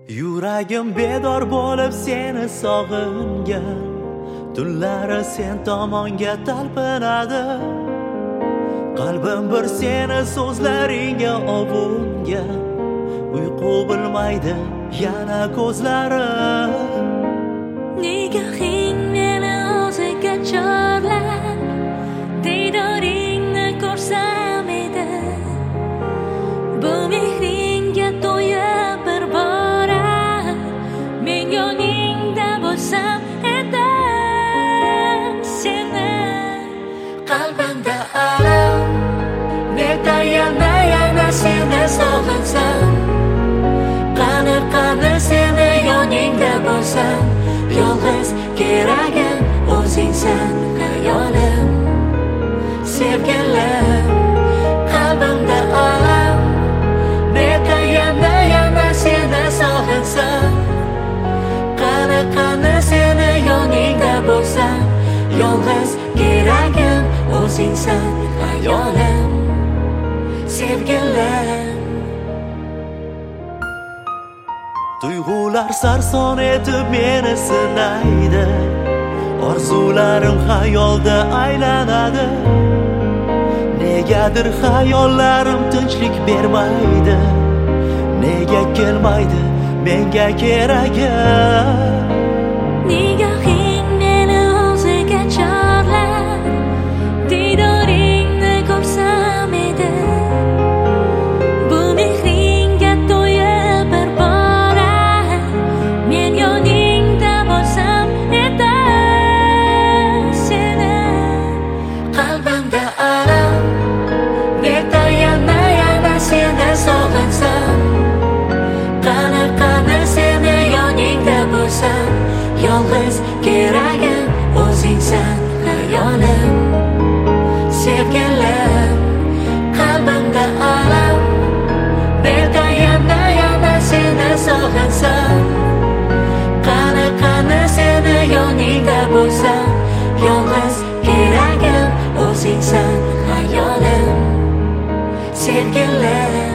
Yuragim bedor bo'lib seni sog'ingan, tunlari sen tomonga talpinadi. Qalbim bir seni so'zlaringga ovungan, uyqu bilmaydi yana ko'zlarim. Nigohing meni o'ziga chorlar, diydoringni ko'rsam edi. Bu mehringga to'yib bir bora, men yoningda bo'lsam edi. Seni qalbimda alam, nega yana seni sog'insam. Qani seni yoningda bo'lsam, yolg'iz keragim o'zingsan hayolim. Sevgilim, qalbimda alam, nega yana seni sog'insam. Qani seni yoningda bo'lsam, yolg'iz keragim o'zingsan hayolim. Sevgilim, Tuyg'ular sarson etib meni sinaydi, orzularim xayolda aylanadi. Negadir xayollarim tinchlik bermaydi, nega kelmaydi menga keragim. nigohing meni o'ziga chorlar, diydoringni ko'rsam edi. Bu mehringga to'yib bir bora, men yoningda bo'lsam edi. Seni qalbimda alam, nega yana seni sog'insam. Qani seni yoningda bo'lsam, yolg'iz keragim o'zingsan hayolim. Sevgilim, qalbimda alam, nega yana seni sog'insam. Qani seni yoningda bo'lsam, yolg'iz keragim o'zingsan hayolim. Sevgilim.